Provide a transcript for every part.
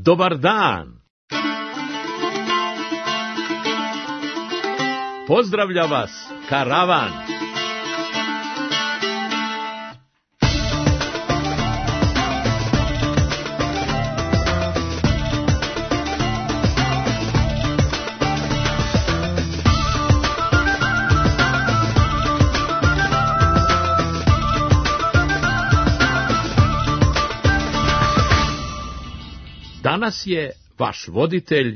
Dobar dan! Pozdravlja vas karavan! Danas je vaš voditelj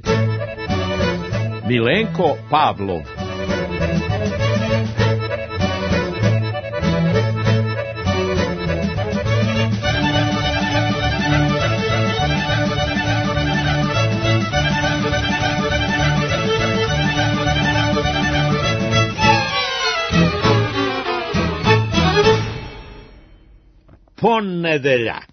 Milenko Pavlov. Ponedeljak.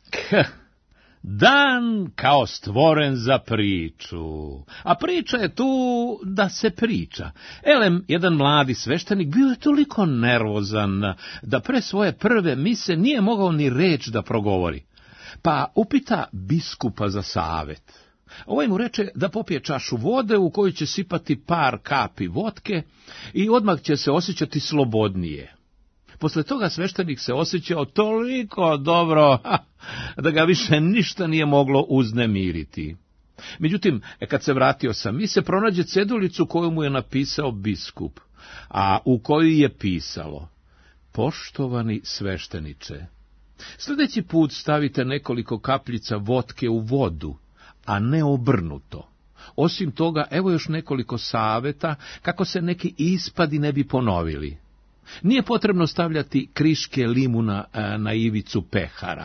Dan kao stvoren za priču, a priča je tu da se priča. Elem, jedan mladi sveštenik bio je toliko nervozan da pre svoje prve mise nije mogao ni reč da progovori. Pa upita biskupa za savet. Ovaj mu reče da popije čašu vode u koju će sipati par kapi vodke i odmah će se osjećati slobodnije. Posle toga sveštenik se osjećao toliko dobro da ga više ništa nije moglo uznemiriti. Međutim, kad se vratio sa mise, pronađe cedulicu koju mu je napisao biskup, a u kojoj je pisalo: Poštovani svešteniče, sljedeći put stavite nekoliko kapljica vodke u vodu, a ne obrnuto. Osim toga, evo još nekoliko saveta kako se neki ispadi ne bi ponovili. Nije potrebno stavljati kriške limuna na ivicu pehara.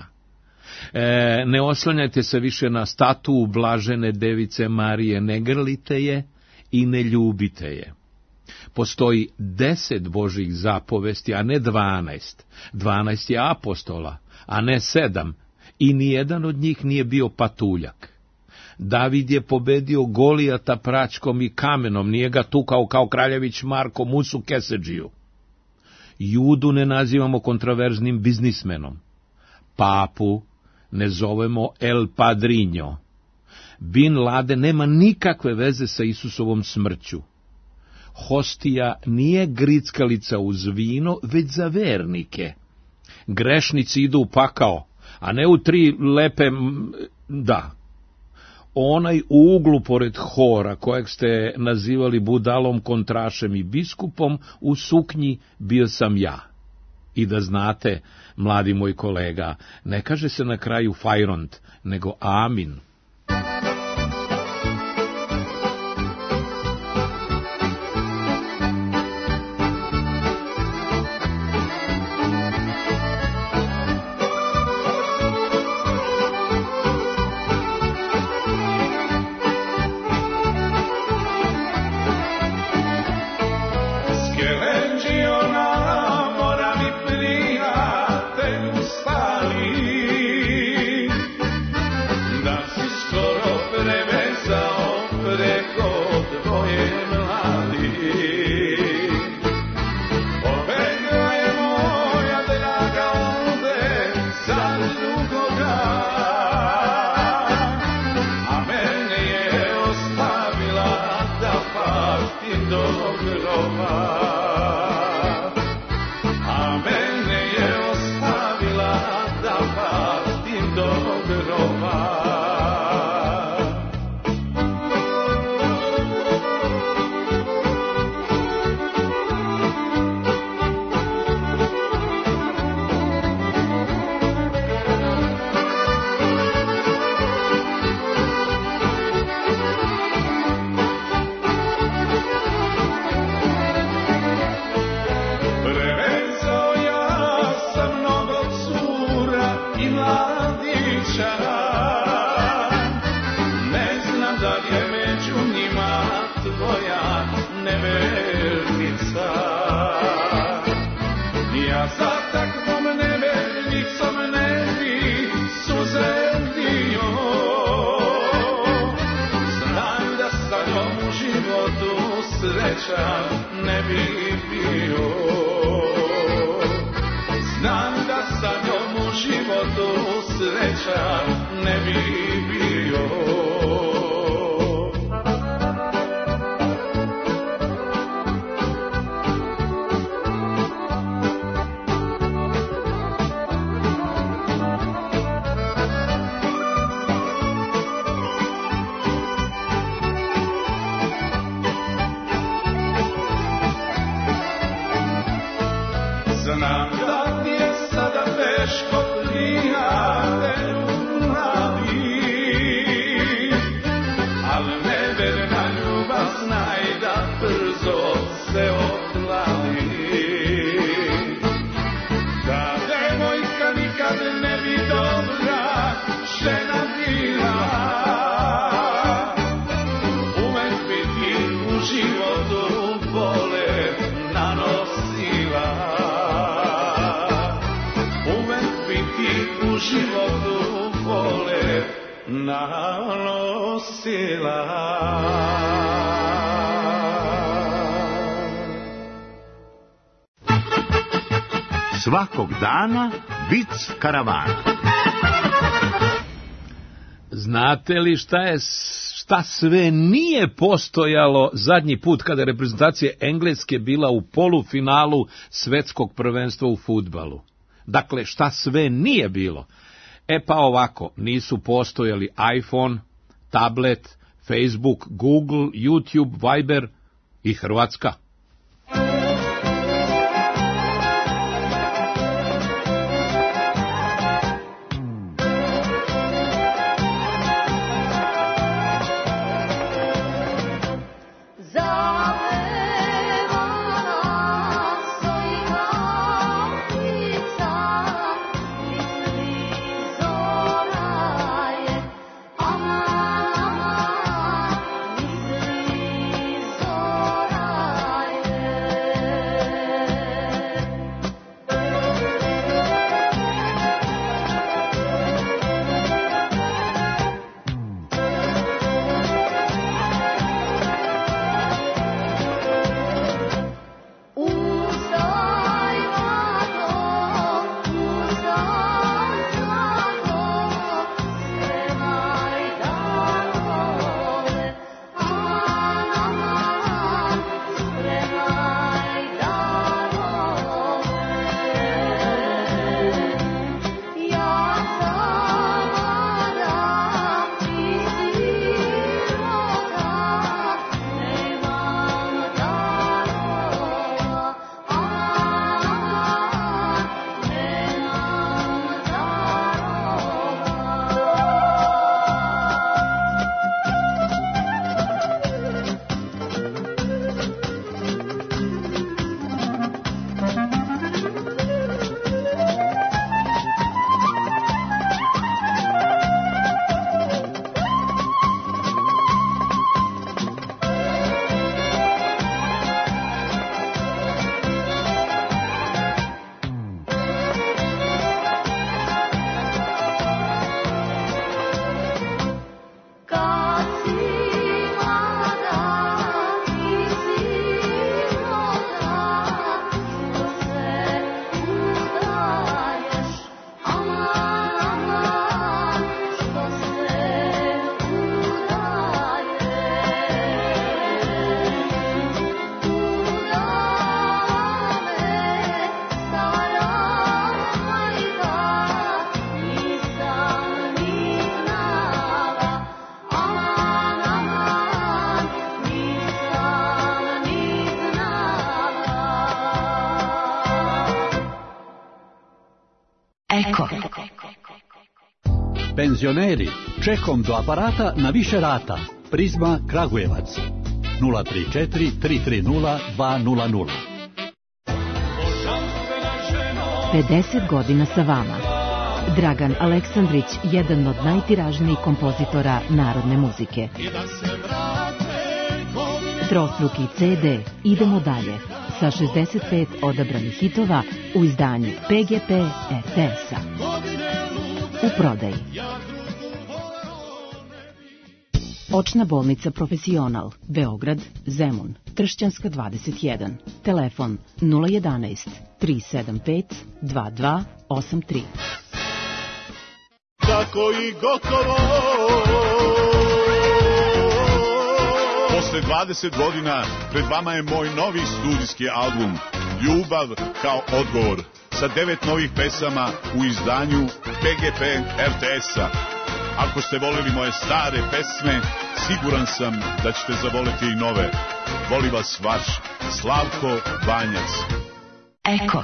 Ne oslanjajte se više na statu blažene device Marije, ne grlite je i ne ljubite je. Postoji 10 Božjih zapovesti, a ne 12. 12 je apostola, a ne 7, i nijedan od njih nije bio patuljak. David je pobedio Golijata praćkom i kamenom, nije ga tukao kao kraljević Marko Musu Kesedžiju. Judu ne nazivamo kontraverznim biznismenom. Papu ne zovemo El Padrinho. Bin Laden nema nikakve veze sa Isusovom smrću. Hostija nije grickalica uz vino, već za vernike. Grešnici idu u pakao, a ne u 3 lepe... Da. Onaj u uglu pored hora, kojeg ste nazivali budalom, kontrašem i biskupom, u suknji bio sam ja. I da znate, mladi moj kolega, ne kaže se na kraju fajront, nego amin. srećan ne bi bio. Znam da sa njom u životu srećan ne bi bio. nanosila. Svakog dana vic karavana. Znate li šta sve nije postojalo zadnji put kada je reprezentacija Engleske bila u polufinalu svetskog prvenstva u fudbalu? Dakle, šta sve nije bilo? Pa ovako, nisu postojali iPhone, tablet, Facebook, Google, YouTube, Viber i Hrvatska. Eko. Penzioneri, čekom do aparata na više rata. Prizma Kragujevac 034 330 200. 50 godina sa vama. Dragan Aleksandrić, jedan od najtiražnijih kompozitora narodne muzike. Trostruki CD Idemo dalje sa 65 odabranih hitova u izdanju PGP RTS-a. U prodaji. Očna bolnica Profesional, Beograd, Zemun, Tršćanska 21. Telefon 011 375 2283. Tako i gotovo. Posle 20 godina pred vama je moj novi studijski album Ljubav kao odgovor sa 9 novih pesama u izdanju PGP RTS-a. Ako ste volili moje stare pesme, siguran sam da ćete zavoleti i nove. Voli vas vaš Slavko Banjac. Eko.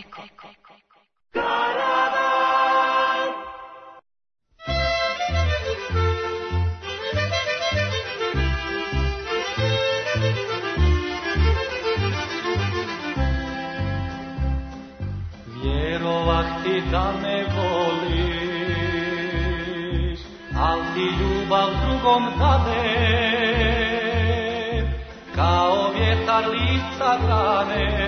Vjerovati da me voliš, al ti ljubav drugom dade, kao vjetar lica grane,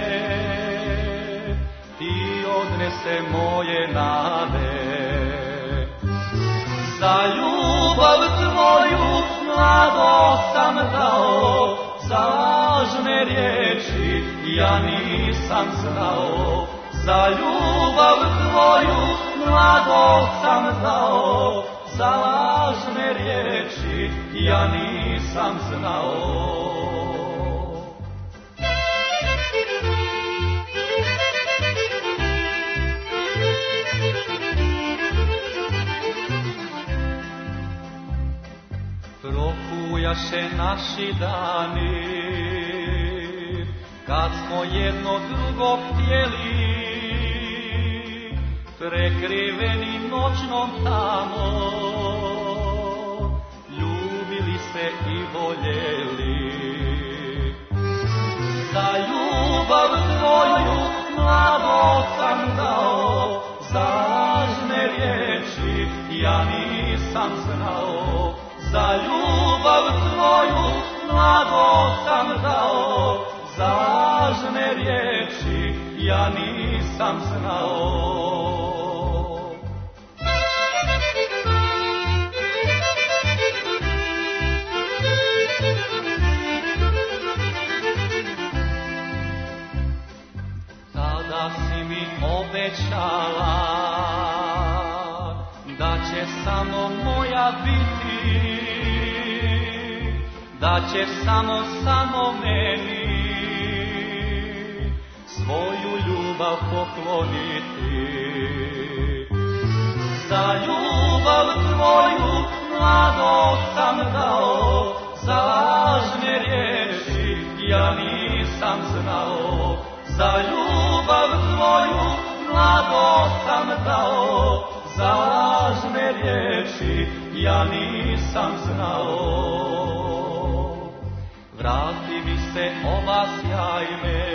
ti odnese moje nade. Za ljubav ljubav tvoju mlado sam dao, za lažne riječi ja nisam znao. Za ljubav tvoju mlado sam dao, za lažne riječi ja nisam znao. Prohujaše naši dani, kad smo jedno drugo htjeli, prekriveni noćnom tamom, ljubili se i voljeli. Za ljubav tvoju mlado sam dao, za lažne riječi ja nisam znao. Za ljubav tvoju mlado sam dao, za lažne riječi ja nisam znao. Tada si mi obećala da će samo moja biti, da ćeš samo meni svoju ljubav pokloniti. Za ljubav tvoju mlado sam dao, za lažne riječi ja nisam znao. Za ljubav tvoju mlado sam dao, za lažne riječi ja nisam znao. Vrati mi se ova sjaj me,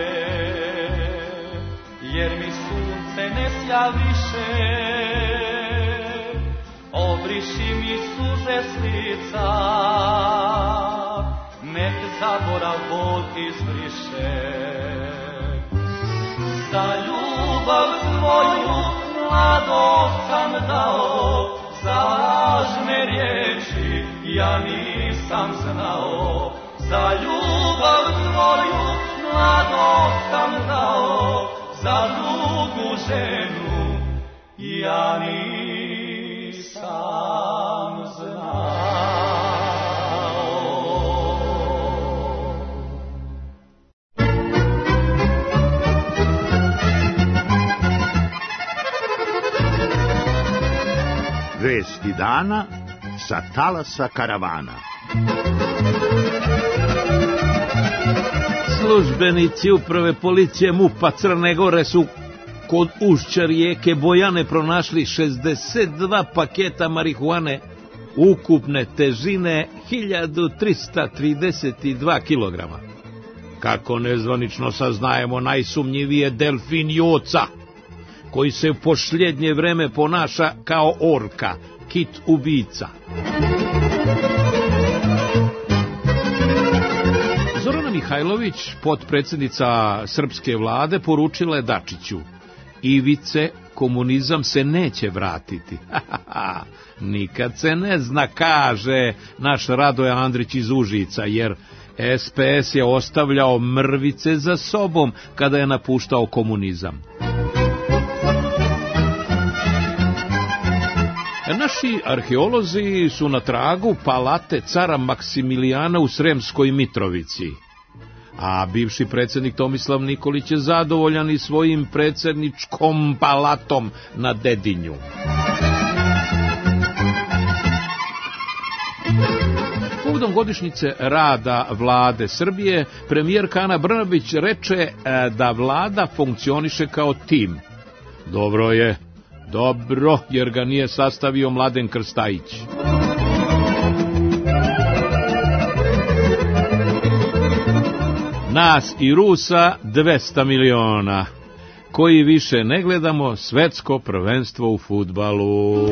jer mi sunce ne sja više. Obriši mi suze s lica, nek zaborav bol izbriše. Za ljubav tvoju mlado sam dao, za lažne riječi ja nisam znao. Za ljubav tvoju mlado sam dao, za drugu ženu ja nisam znao. Vesti dana sa talasa karavana. Službenici uprave policije MUP-a Crne Gore su kod ušća rijeke Bojane pronašli 62 paketa marihuane ukupne težine 1332 kilograma. Kako nezvanično saznajemo, najsumnjivije delfin Joca, koji se u posljednje vreme ponaša kao orka, kit ubica. Zorana Mihajlović, potpredsjednica srpske vlade, poručila je Dačiću: Ivice, komunizam se neće vratiti. Nikad se ne zna, kaže naš Radoje Andrić iz Užica, jer SPS je ostavljao mrvice za sobom kada je napuštao komunizam. Naši arheolozi su na tragu palate cara Maksimilijana u Sremskoj Mitrovici, a bivši predsjednik Tomislav Nikolić je zadovoljan i svojim predsjedničkom palatom na Dedinju. Povodom godišnjice rada vlade Srbije, premijerka Ana Brnabić reče da vlada funkcioniše kao tim. Dobro je. Dobro, jer ga nije sastavio Mladen Krstajić. Nas i Rusa 200 miliona. Koji više ne gledamo svetsko prvenstvo u fudbalu.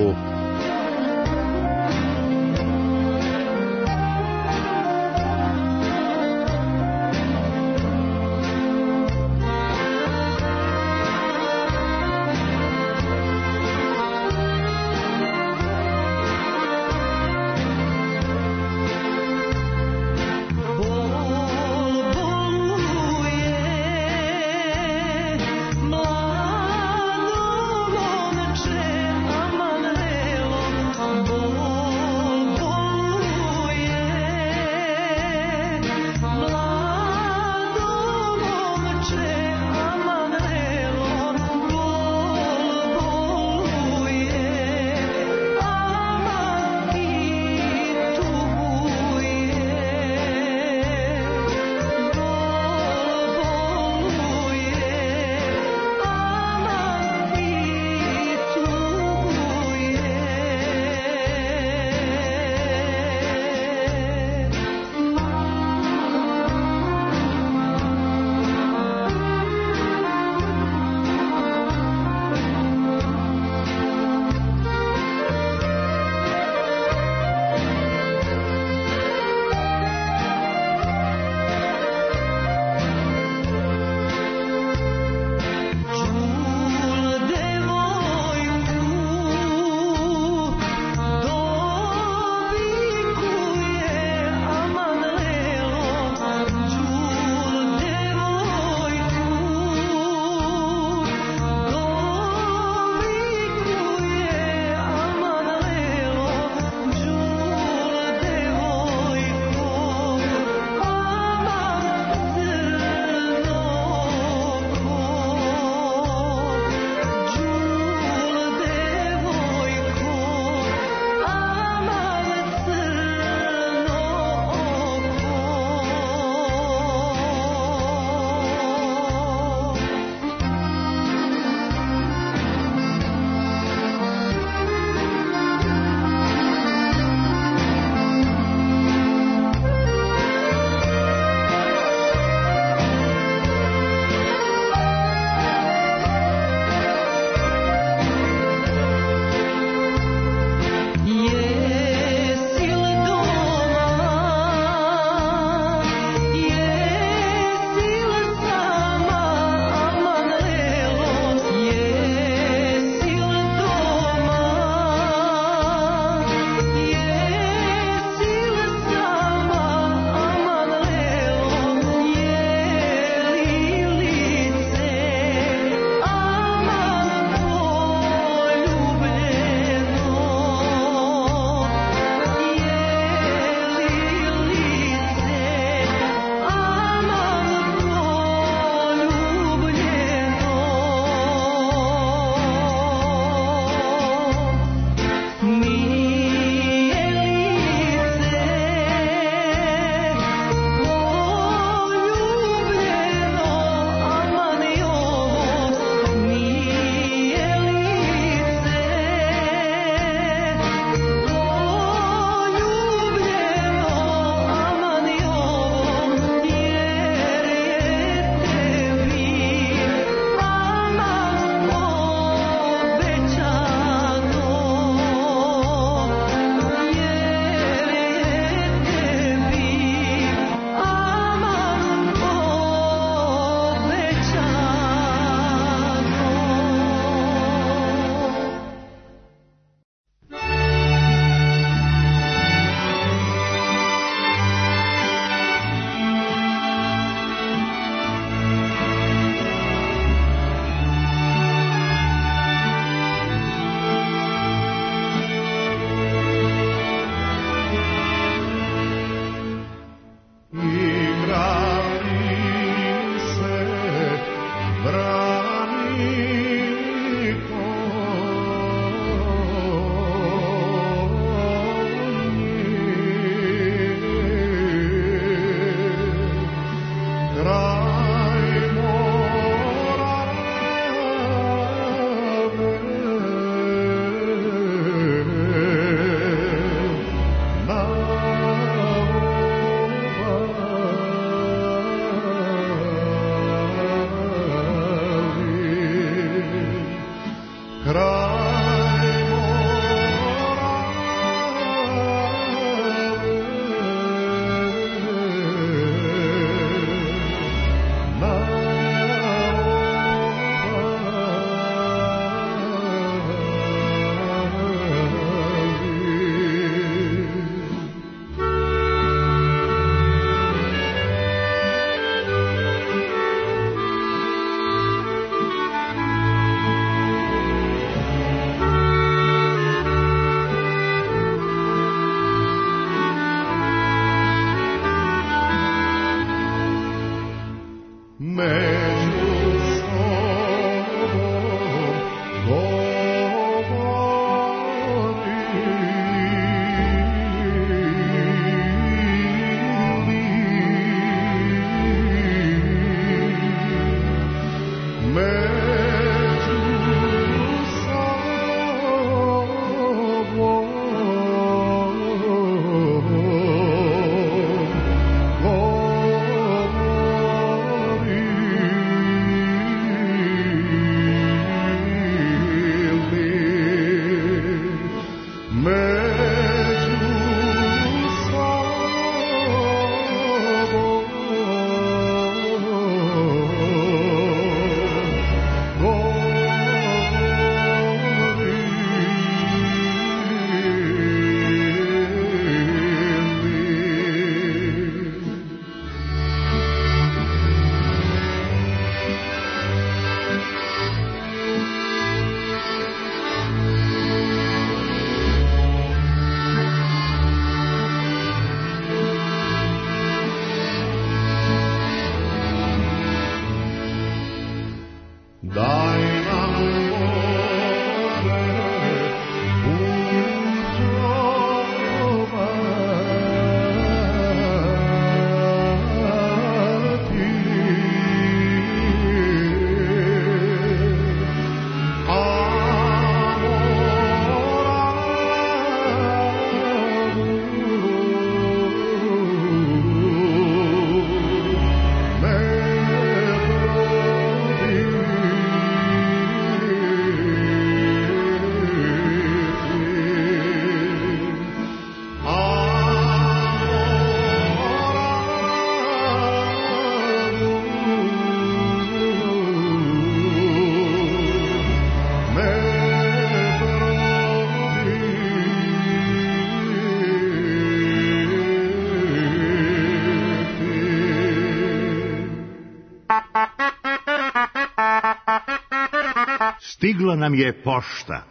Stigla nam je pošta.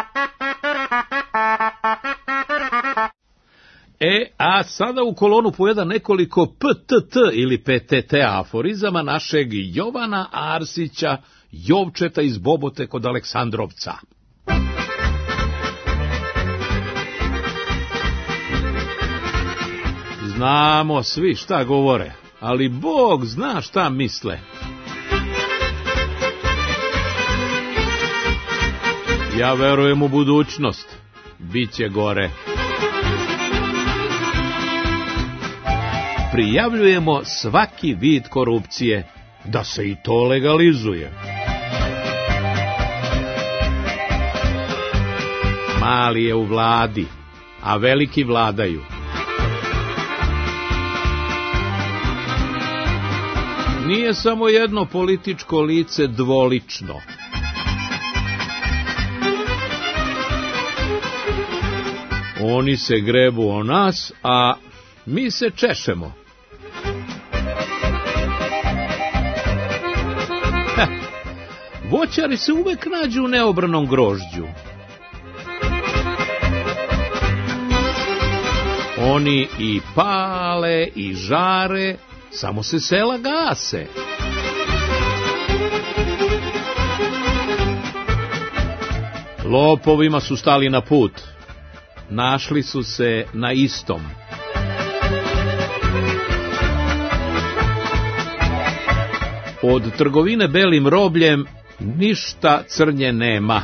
A sada u kolonu pojeda nekoliko PTT ili PTT aforizama našeg Jovana Arsića, Jovčeta iz Bobote kod Aleksandrovca. Znamo svi šta govore, ali Bog zna šta misle. Ja verujem u budućnost, bit će gore. Prijavljujemo svaki vid korupcije, da se i to legalizuje. Mali je u vladi, a veliki vladaju. Nije samo jedno političko lice dvolično. Oni se grebu o nas, a mi se češemo. Voćari se uvek nađu u neobranom grožđu. Oni i pale i žare, samo se sela gase. Lopovima su stali na put. Našli su se na istom. Od trgovine belim robljem ništa crnje nema.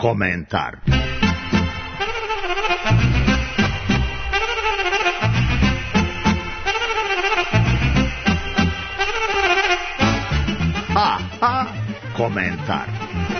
komentar. Komentar.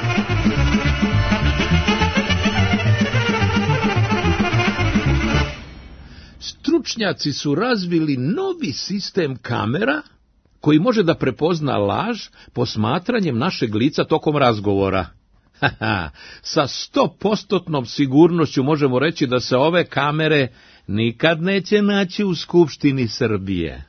Stručnjaci su razvili novi sistem kamera koji može da prepozna laž posmatranjem našeg lica tokom razgovora. Sa 100% sigurnošću možemo reći da se ove kamere nikad neće naći u Skupštini Srbije.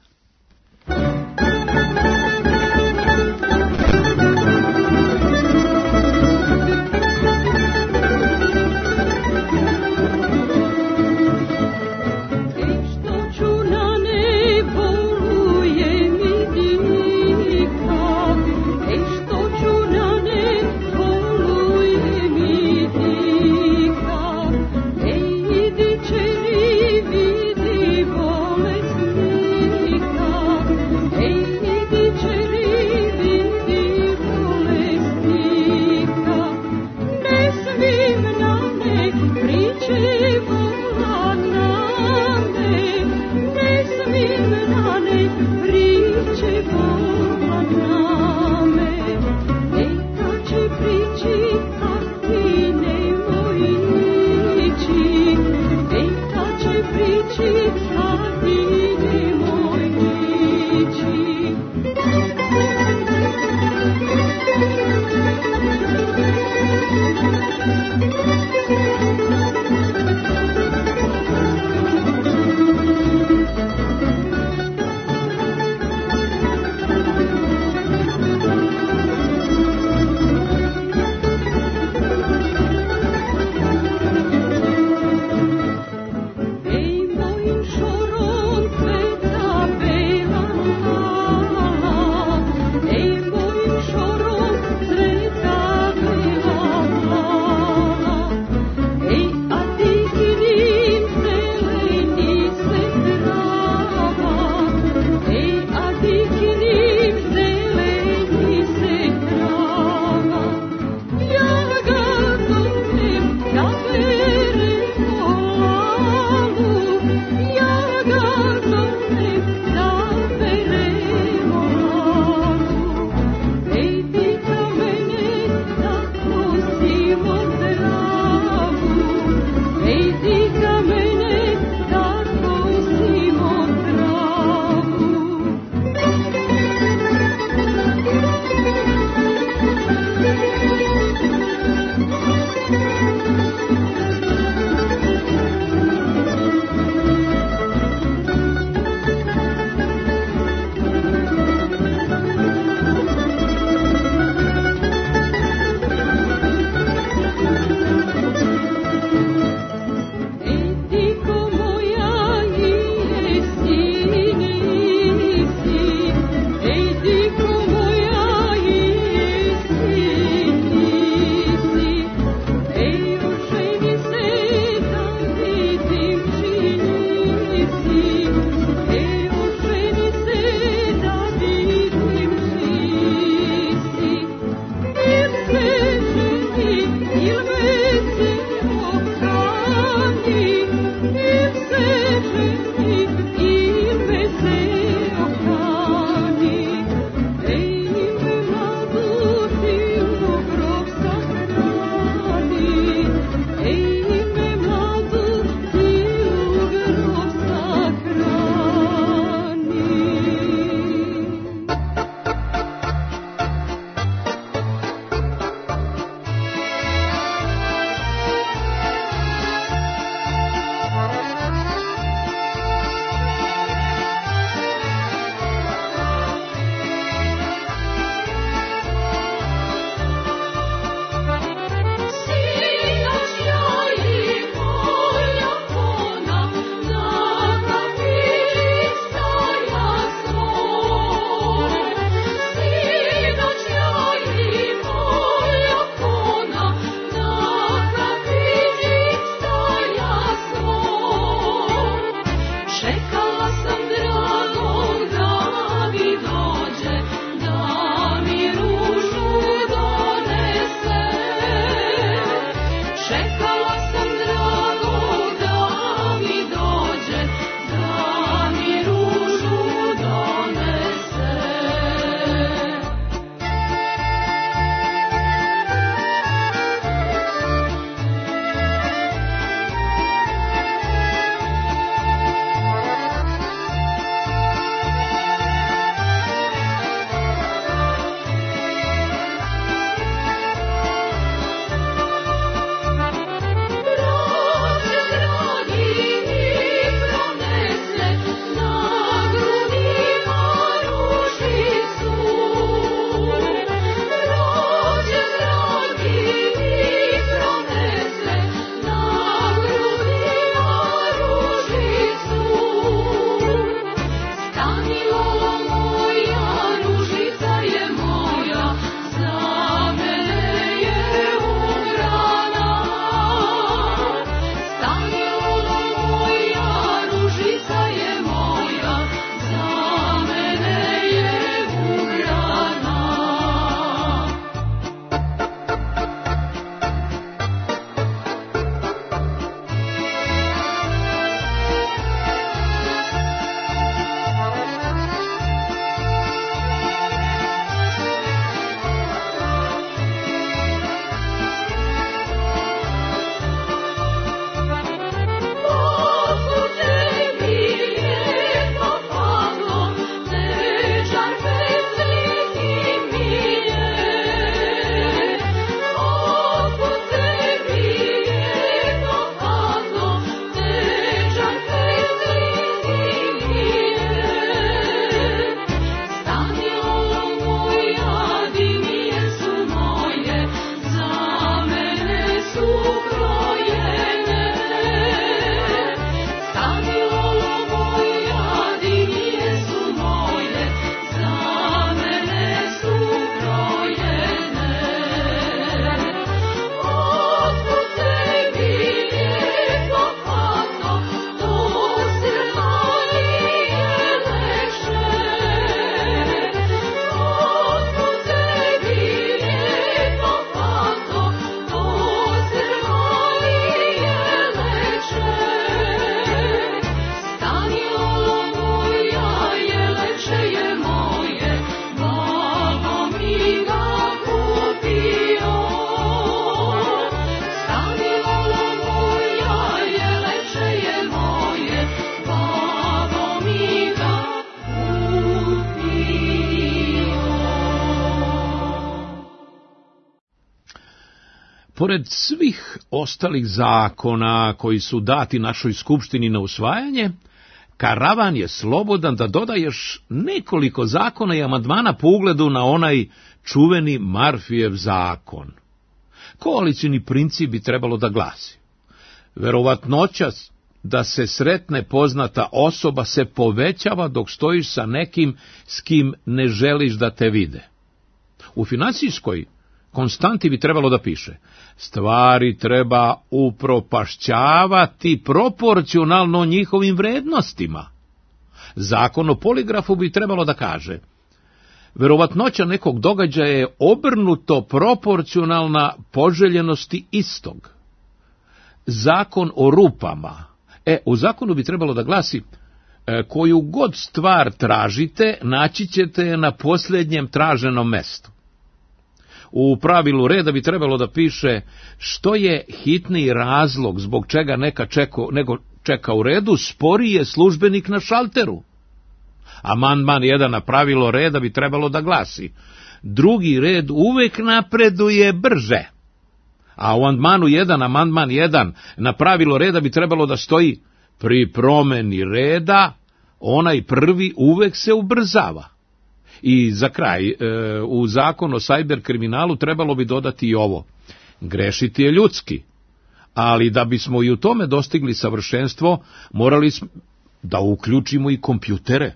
Pored svih ostalih zakona koji su dati našoj skupštini na usvajanje, karavan je slobodan da doda još nekoliko zakona i amandmana po ugledu na onaj čuveni Marfijev zakon. Koalicioni princip bi trebalo da glasi: verovatnoća da se sretne poznata osoba se povećava dok stojiš sa nekim s kim ne želiš da te vide. U finansijskoj konstanti bi trebalo da piše: stvari treba upropašćavati proporcionalno njihovim vrednostima. Zakon o poligrafu bi trebalo da kaže: verovatnoća nekog događaja je obrnuto proporcionalna poželjenosti istog. Zakon o rupama. U zakonu bi trebalo da glasi: koju god stvar tražite, naći ćete je na posljednjem traženom mestu. U pravilu reda bi trebalo da piše: što je hitniji razlog zbog čega nego čeka u redu, sporiji je službenik na šalteru. Amandman 1 na pravilo reda bi trebalo da glasi: drugi red uvek napreduje brže. A u amandman 1 na pravilo reda bi trebalo da stoji: pri promeni reda onaj prvi uvek se ubrzava. I za kraj, u zakon o sajber kriminalu trebalo bi dodati i ovo: grešiti je ljudski, ali da bismo i u tome dostigli savršenstvo, morali smo da uključimo i kompjutere.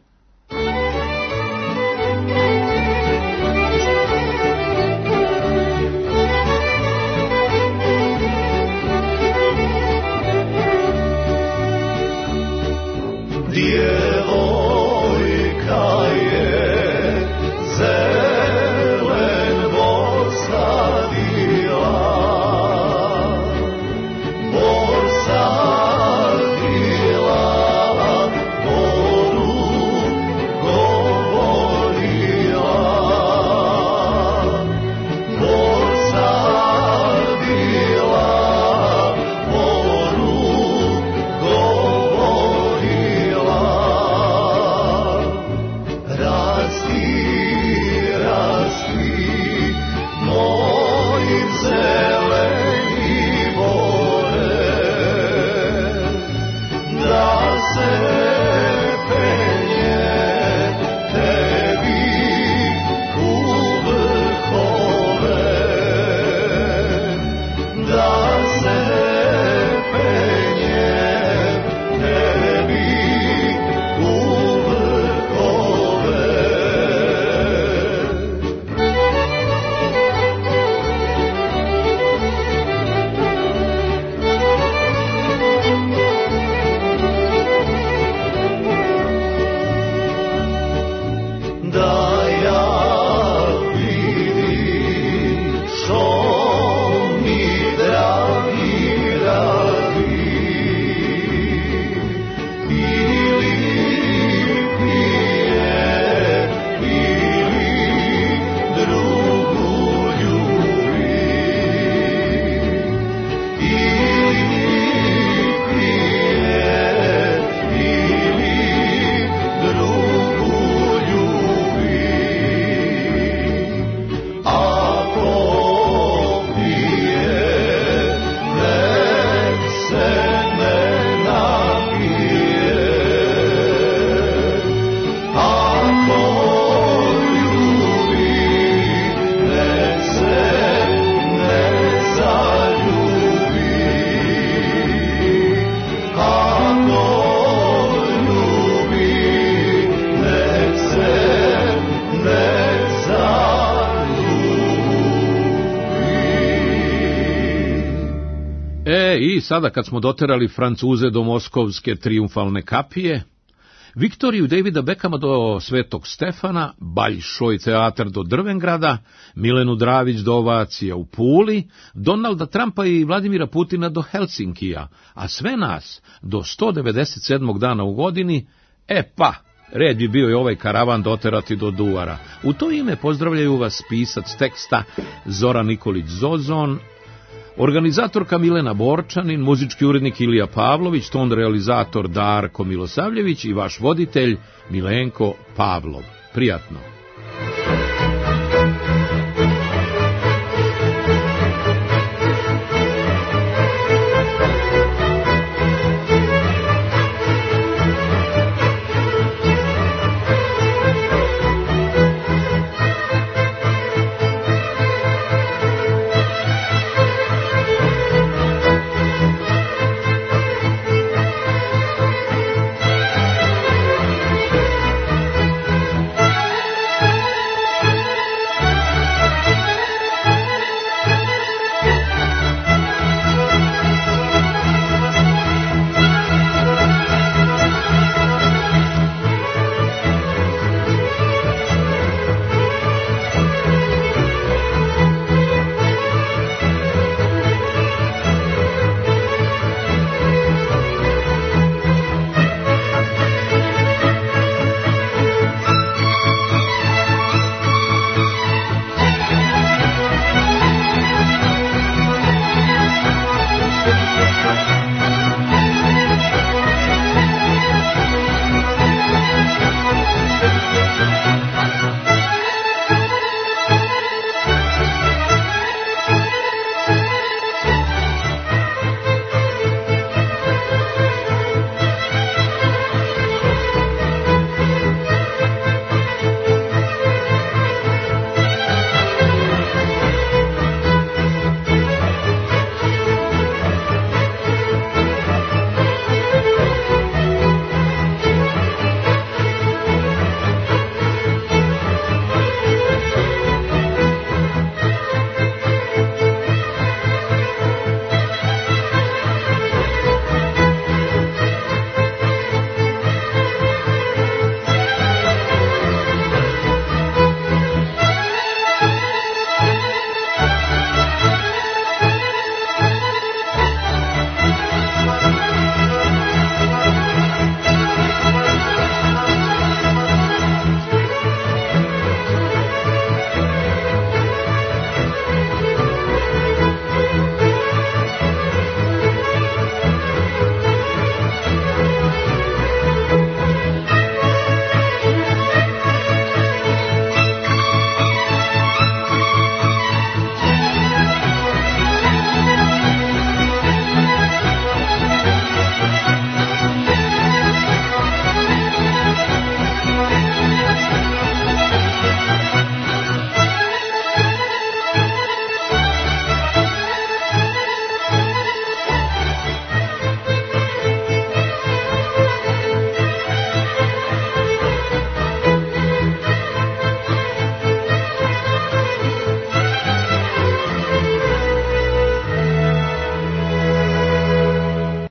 I sada kad smo doterali Francuze do moskovske trijumfalne kapije, Viktoriju Davida Bekama do Svetog Stefana, Baljšoj teatar do Drvengrada, Milenu Dravić do Ovacija u Puli, Donalda Trumpa i Vladimira Putina do Helsinkija, a sve nas do 197. dana u godini, red bi bio i ovaj karavan doterati do Duvara. U to ime pozdravljaju vas pisac teksta Zoran Nikolić Zozon, organizatorka Milena Borčanin, muzički urednik Ilija Pavlović, ton realizator Darko Milosavljević i vaš voditelj Milenko Pavlov. Prijatno.